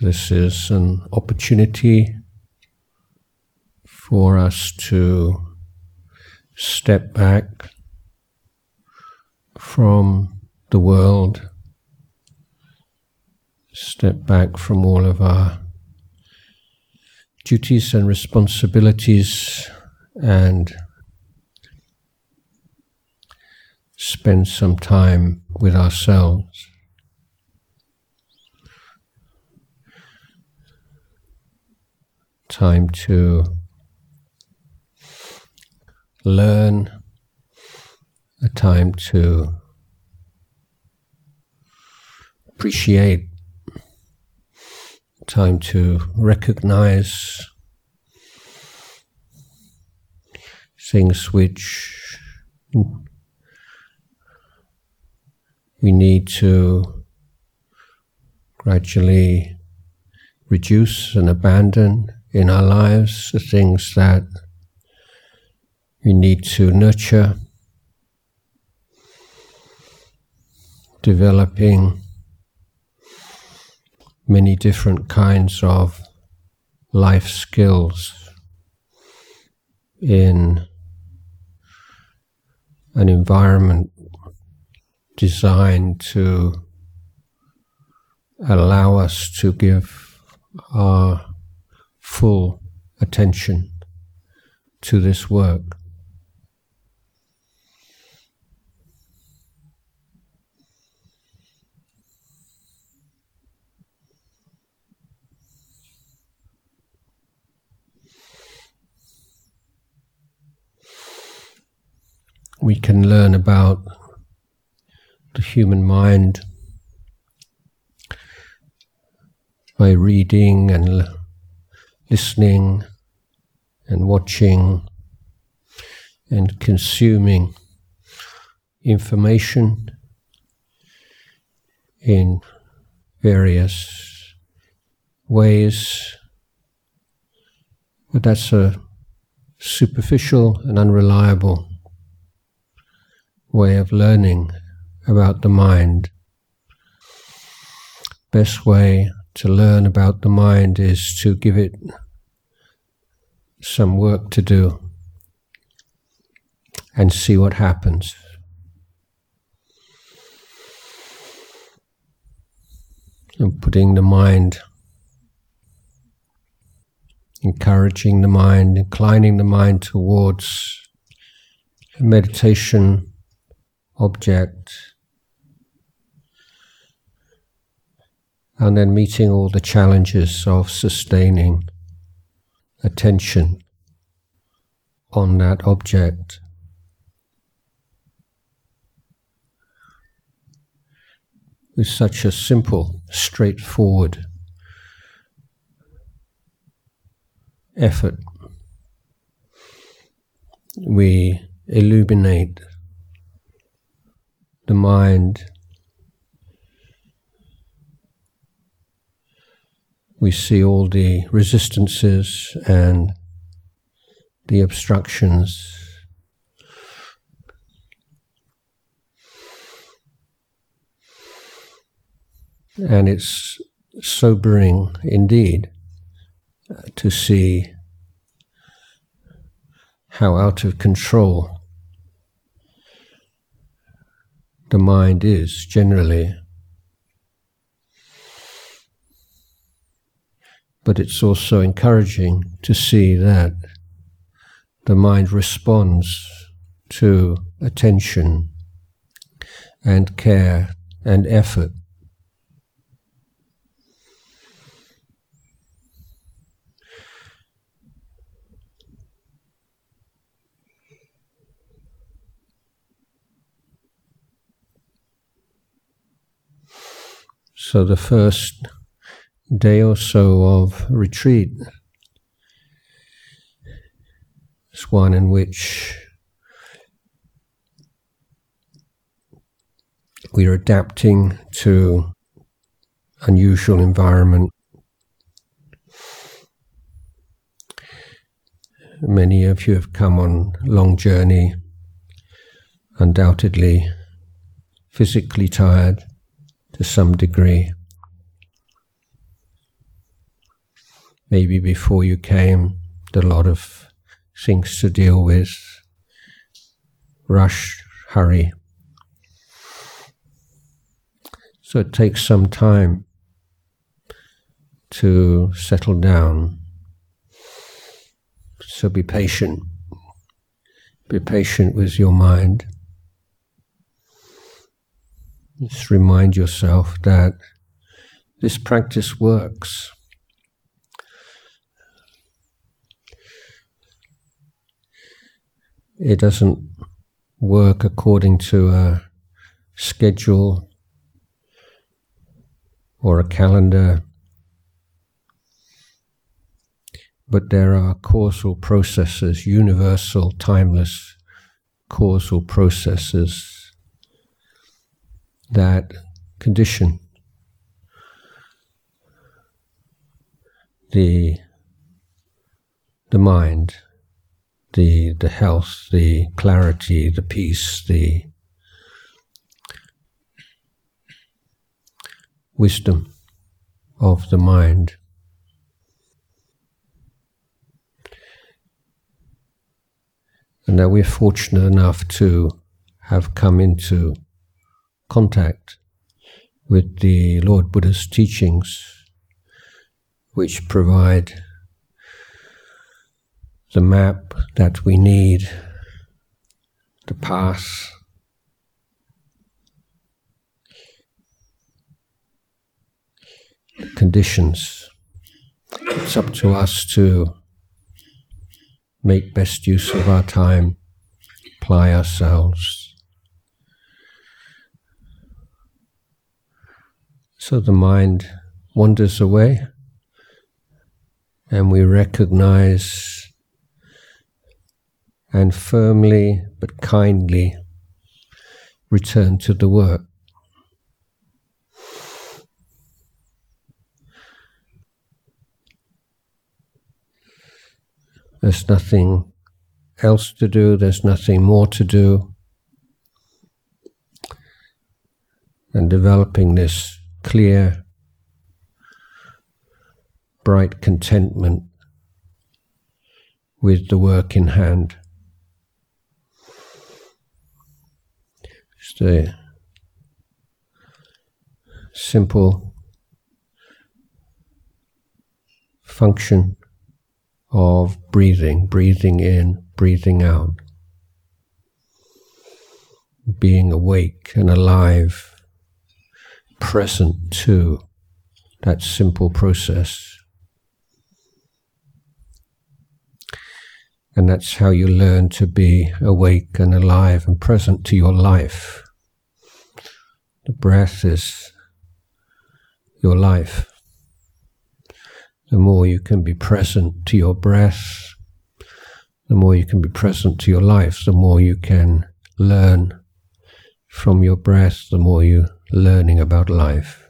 This is an opportunity for us to step back from the world, step back from all of our duties and responsibilities and spend some time with ourselves. Time to learn, a time to appreciate, time to recognize things which we need to gradually reduce and abandon in our lives, the things that we need to nurture, developing many different kinds of life skills in an environment designed to allow us to give our full attention to this work. We can learn about the human mind by reading and listening and watching and consuming information in various ways, but that's a superficial and unreliable way of learning about the mind. Best way to learn about the mind is to give it some work to do and see what happens. And putting the mind, encouraging the mind, inclining the mind towards a meditation object, and then meeting all the challenges of sustaining attention on that object. With such a simple, straightforward effort, we illuminate the mind. We see all the resistances and the obstructions. And it's sobering indeed to see how out of control the mind is generally. But it's also encouraging to see that the mind responds to attention and care and effort. So the first day or so of retreat is one in which we are adapting to unusual environment. Many of you have come on a long journey, undoubtedly physically tired to some degree. maybe before you came, a lot of things to deal with, rush, hurry. So it takes some time to settle down. So be patient. Be patient with your mind. Just remind yourself that this practice works. It doesn't work according to a schedule or a calendar, but there are causal processes, universal, timeless causal processes that condition the mind, the health, the clarity, the peace, the wisdom of the mind. And that we're fortunate enough to have come into contact with the Lord Buddha's teachings, which provide the map that we need, the path, the conditions. It's up to us to make best use of our time, apply ourselves. So the mind wanders away, and we recognize and firmly but kindly return to the work. There's nothing else to do, there's nothing more to do than developing this clear, bright contentment with the work in hand. Just a simple function of breathing in, breathing out, being awake and alive, present to that simple process. And that's how you learn to be awake and alive and present to your life. The breath is your life. The more you can be present to your breath, the more you can be present to your life, the more you can learn from your breath, the more you're learning about life.